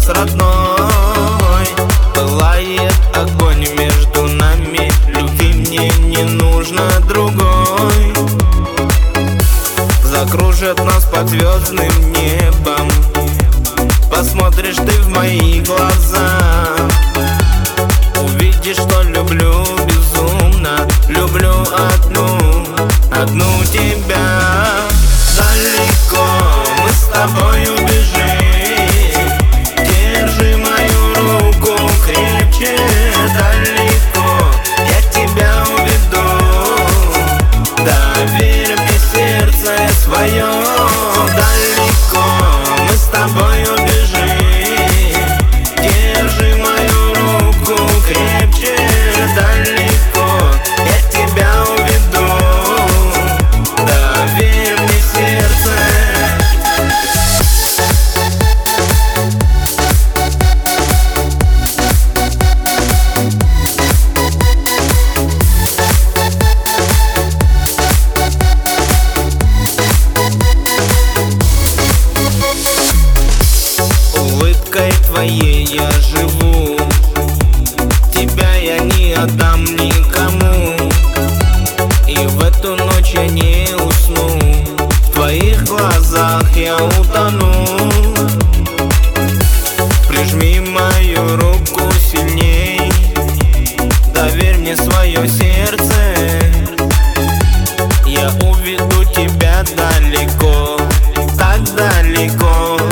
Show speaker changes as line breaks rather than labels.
нас родной. Пылает огонь между нами, любви мне не нужно другой. Закружит нас под звездным небом, посмотришь ты в мои глаза, увидишь, что люблю безумно, люблю одну тебя. Далеко мы с тобой убежим, держи мою руку крепче. Далеко я тебя уведу, доверь мне сердце свое. Далеко мы с тобой убежим, держи мою руку крепче. Далеко я тебя уведу, доверь мне сердце. Улыбкой твоей я живу, тебя я не отдам никому. И в эту ночь я не усну, в твоих глазах я утону. Прижми мою руку сильней, доверь мне свое сердце. Я уведу тебя далеко, так далеко.